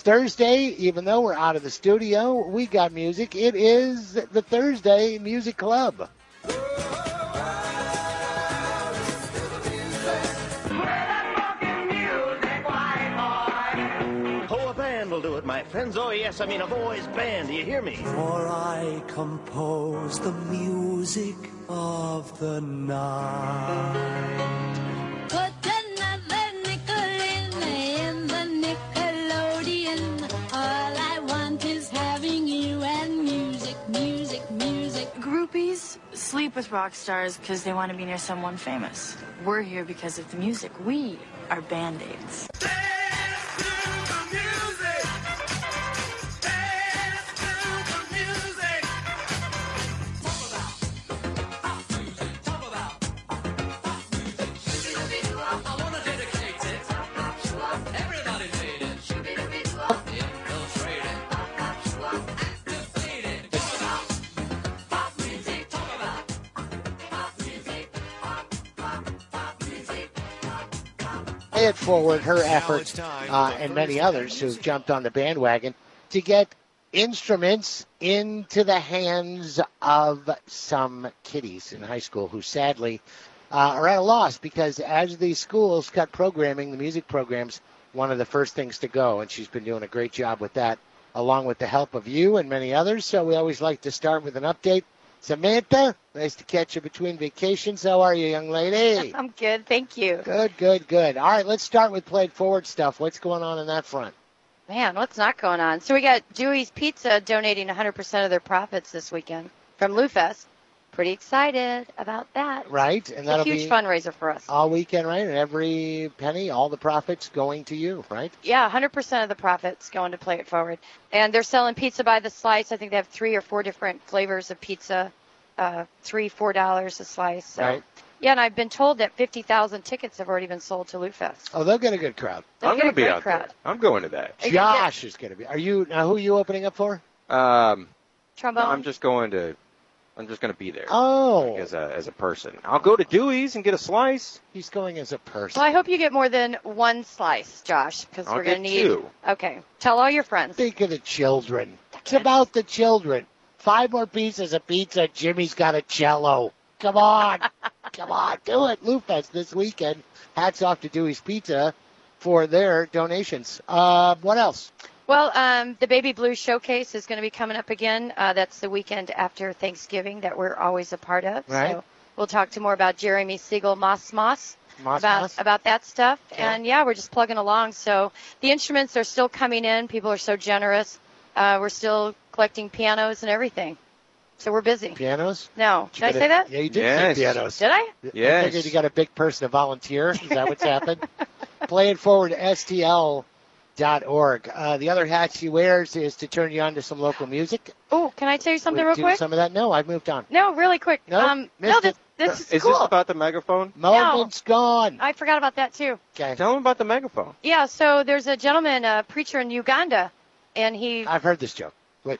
It's Thursday. Even though we're out of the studio, we got music. It is the Thursday Music Club. Will do it, my friends. Oh, yes, I mean a boys' band. Do you hear me? For I compose the music of the night. Put another nickel in the Nickelodeon. All I want is having you and music, music, music. Groupies sleep with rock stars because they want to be near someone famous. We're here because of the music. We are Band-Aids. Pay it forward her efforts and many others who've jumped on the bandwagon to get instruments into the hands of some kiddies in high school who sadly are at a loss because as these schools cut programming, the music program's one of the first things to go, and she's been doing a great job with that along with the help of you and many others. So we always like to start with an update. Samantha, nice to catch you between vacations. How are you, young lady? I'm good, thank you. Good, good, good. All right, let's start with Play It Forward stuff. What's going on that front? Man, what's not going on? So we got Dewey's Pizza donating 100% of their profits this weekend from Lou Fest. Pretty excited about that. Right, and that'll be a huge fundraiser for us. All weekend, right? And every penny, all the profits going to you, right? Yeah, 100% of the profits going to Play It Forward. And they're selling pizza by the slice. I think they have 3 or 4 different flavors of pizza, $3, $4 a slice. So. Right. Yeah, and I've been told that 50,000 tickets have already been sold to Lou Fest. Oh, they'll get a good crowd. I'm going to be out there. I'm going to that. Josh is going to be. Who are you opening up for? Trombone. No, I'm just going to be there. Oh. Like as a person. I'll go to Dewey's and get a slice. He's going as a person. Well, I hope you get more than one slice, Josh, because we're going to need 2. Okay. Tell all your friends. Think of the children. It's about the children. 5 more pieces of pizza. Jimmy's got a cello. Come on. Come on. Do it. Lou Fest this weekend. Hats off to Dewey's Pizza for their donations. What else? Well, the Baby Blues Showcase is going to be coming up again. That's the weekend after Thanksgiving that we're always a part of. Right. So we'll talk to more about Jeremy Siegel Moss Moss. about that stuff. Yeah. And, we're just plugging along. So the instruments are still coming in. People are so generous. We're still collecting pianos and everything. So we're busy. Pianos? No. Did I say that? Yeah, you did Yes. say pianos. Did I? Yes. I figured you got a big person to volunteer. Is that what's happened? Play It Forward, STL.org. The other hat she wears is to turn you on to some local music. Oh, can I tell you something We real do quick? Some of that? No, I've moved on. No, really quick. No, missed it. This Is cool. this about the megaphone? Moment's gone. I forgot about that, too. Okay. Tell him about the megaphone. Yeah, so there's a gentleman, a preacher in Uganda, and he... I've heard this joke. Wait.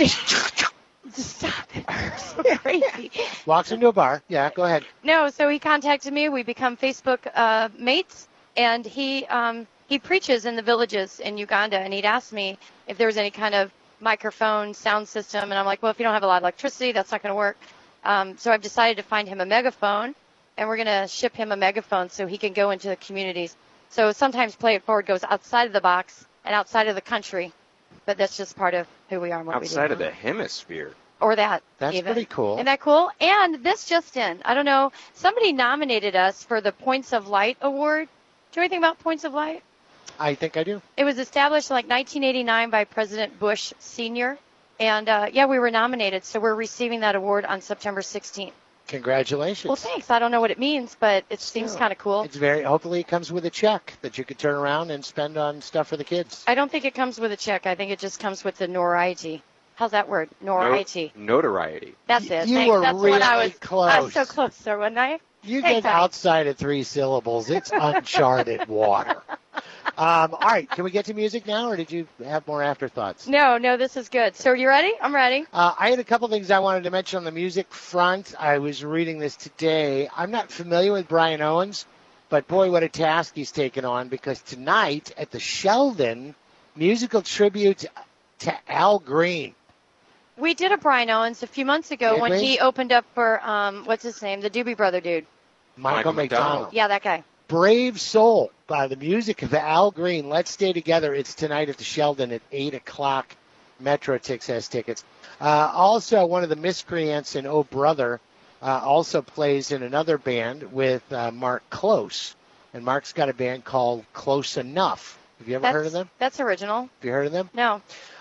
Stop it. So crazy. Walks into a bar. Yeah, go ahead. No, so he contacted me. We become Facebook mates, and he preaches in the villages in Uganda, and he'd asked me if there was any kind of microphone sound system, and I'm like, well, if you don't have a lot of electricity, that's not going to work. So I've decided to find him a megaphone, and we're going to ship him a megaphone so he can go into the communities. So sometimes Play It Forward goes outside of the box and outside of the country, but that's just part of who we are and what we do. Outside of the hemisphere. Or that. That's even. pretty cool. Isn't that cool? And this just in. I don't know. Somebody nominated us for the Points of Light Award. Do you know anything about Points of Light? I think I do. It was established in 1989 by President Bush Sr. And, we were nominated. So we're receiving that award on September 16th. Congratulations. Well, thanks. I don't know what it means, but it seems kind of cool. It's hopefully it comes with a check that you could turn around and spend on stuff for the kids. I don't think it comes with a check. I think it just comes with the notoriety. How's that word? Notoriety. Notoriety. That's it. You Thanks. were That's really what I was close. I was so close there, wasn't I? You Hey, get Patty. outside of 3 syllables, it's uncharted water. All right, can we get to music now, or did you have more afterthoughts? No, this is good. So are you ready? I'm ready. I had a couple things I wanted to mention on the music front. I was reading this today. I'm not familiar with Brian Owens, but boy, what a task he's taken on, because tonight at the Sheldon musical tribute to Al Green. We did a Brian Owens a few months ago Did when we? he opened up for, what's his name, the Doobie Brother dude. Michael McDonald. Yeah, that guy. Brave Soul by the music of Al Green. Let's Stay Together. It's tonight at the Sheldon at 8 o'clock. Metrotix has tickets. Also, one of the miscreants in Oh Brother also plays in another band with Mark Close. And Mark's got a band called Close Enough. Have you ever heard of them? That's original. Have you heard of them? No.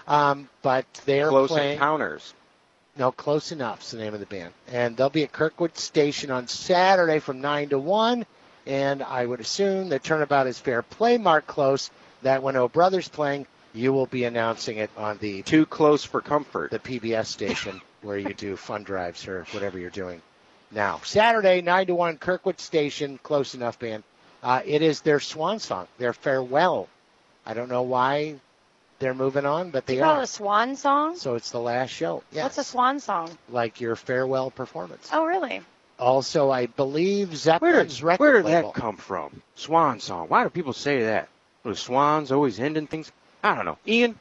But they're Close playing. Encounters. No, Close Enough's the name of the band. And they'll be at Kirkwood Station on Saturday from 9 to 1. And I would assume the turnabout is fair play, Mark Close, that when Oh Brother's playing, you will be announcing it on the Too Close for Comfort. the PBS station where you do fun drives or whatever you're doing now. Saturday, 9 to 1, Kirkwood Station, Close Enough band. It is their swan song, their farewell. I don't know why they're moving on, but they You call are. it a swan song? So it's the last show. Yes. What's a swan song? Like your farewell performance. Oh, really? Also, I believe Where Zeppelin's did record label. that come from? Swan song. Why do people say that? Were the swans always ending things? I don't know. Ian?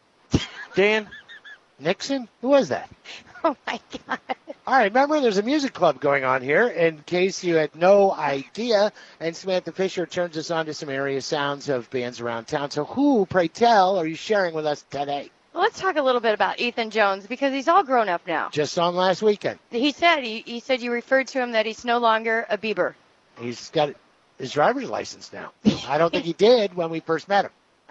Dan? Nixon? Who was that? Oh, my God. All right, remember, there's a music club going on here, in case you had no idea. And Samantha Fisher turns us on to some area sounds of bands around town. So who, pray tell, are you sharing with us today? Well, let's talk a little bit about Ethan Jones because he's all grown up now. Just on last weekend. He said you referred to him that he's no longer a Bieber. He's got his driver's license now. I don't think he did when we first met him.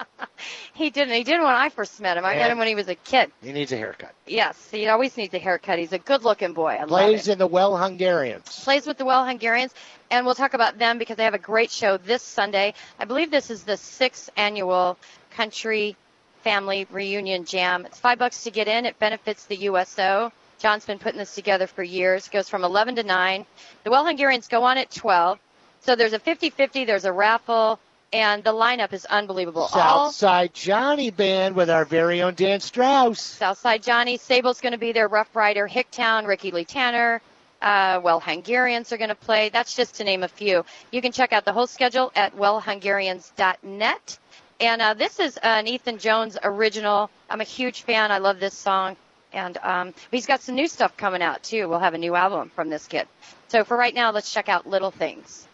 He didn't. He didn't when I first met him. I met him when he was a kid. He needs a haircut. Yes, he always needs a haircut. He's a good-looking boy. I love Plays it. in the Well Hungarians. Plays with the Well Hungarians, and we'll talk about them because they have a great show this Sunday. I believe this is the 6th annual Country Family Reunion Jam. It's $5 to get in. It benefits the USO. John's been putting this together for years. It goes from 11 to 9. The Well Hungarians go on at 12. So there's a 50-50. There's a raffle. And the lineup is unbelievable. Southside Johnny Band with our very own Dan Strauss. Southside Johnny. Sable's going to be there. Rough Rider, Hicktown, Ricky Lee Tanner. Well Hungarians are going to play. That's just to name a few. You can check out the whole schedule at wellhungarians.net. And this is an Ethan Jones original. I'm a huge fan. I love this song. And he's got some new stuff coming out, too. We'll have a new album from this kid. So for right now, let's check out Little Things.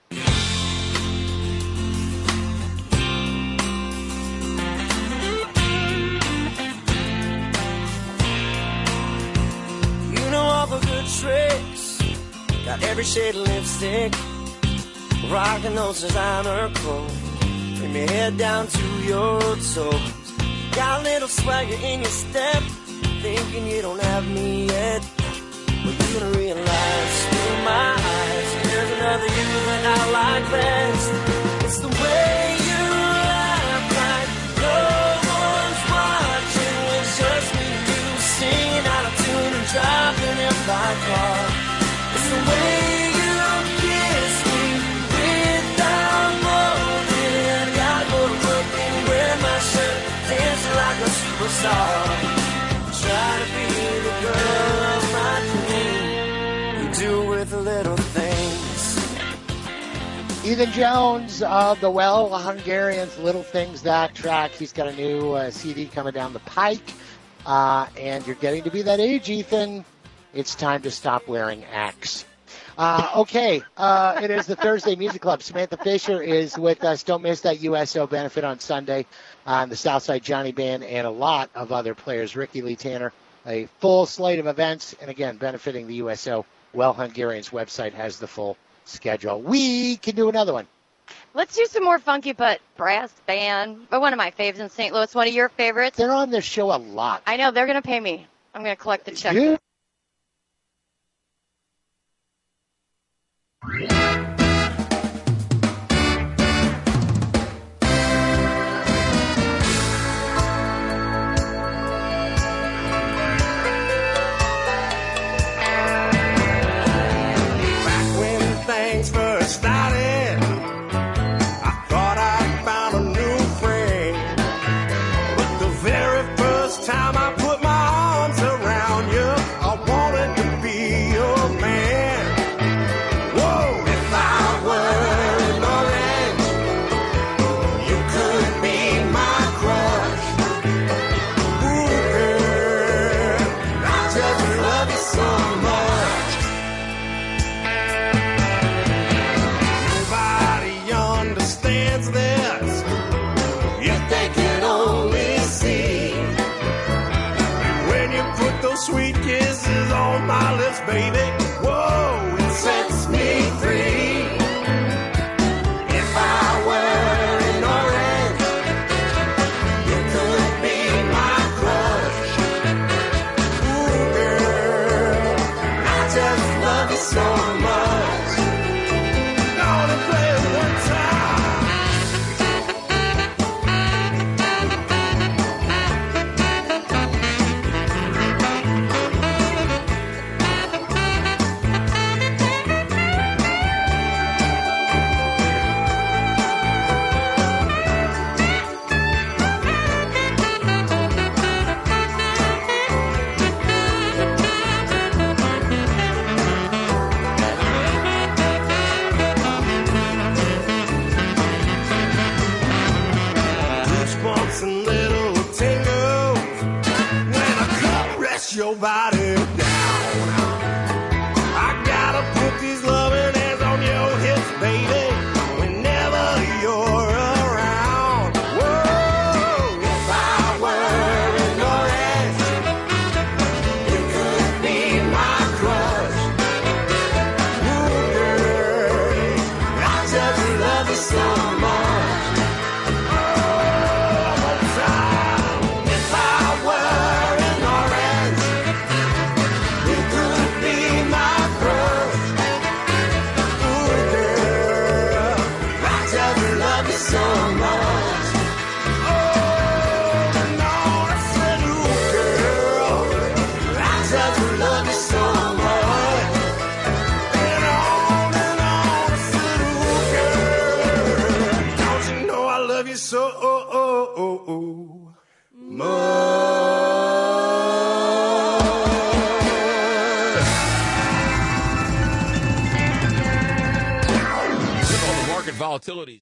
You know all the good tricks, got every shade of lipstick, rocking those designer clothes, bring your head down to your toes. Got a little swagger in your step, thinking you don't have me yet, but you're gonna realize through my eyes, there's another you that I like best. It's the way you laugh like no one's watching, it's just me, you singing out of tune and driving in my car. It's the way you kiss me without molding. Gotta go to work and wear my shirt, dancing like a superstar. Try to be the girl of my dream. You do with the little things. Ethan Jones of the Well Hungarians, Little Things, that track. He's got a new CD coming down the pike. And you're getting to be that age, Ethan. It's time to stop wearing Axe. Okay, it is the Thursday Music Club. Samantha Fisher is with us. Don't miss that USO benefit on Sunday on the Southside Johnny Band and a lot of other players. Ricky Lee Tanner, a full slate of events, and again, benefiting the USO. Well Hungarians website has the full schedule. We can do another one. Let's do some more funky but brass band. But one of my faves in St. Louis, one of your favorites. They're on this show a lot. I know, they're going to pay me. I'm going to collect the check. You- Back when things first started, I thought I found a new friend. But the very first time I put my arms around you, I wanted to be your man. Whoa, if I were in orange, you could be my crush. us, baby. Whoa, it sets me free. If I were an orange, you could be my crush. Ooh, girl, I just love you so much. Gonna play it one time. Goosebumps and little tingles when I caress your body down. I gotta put these loving hands on your hips, baby, whenever you're around. Whoa, if I were an orange, you could be my crush. Ooh, girl, I just love you so much. So much. Oh, no, I said, ooh, girl, I just love you so much. And on I said, ooh, girl, don't you know I love you so much. With all the market volatility.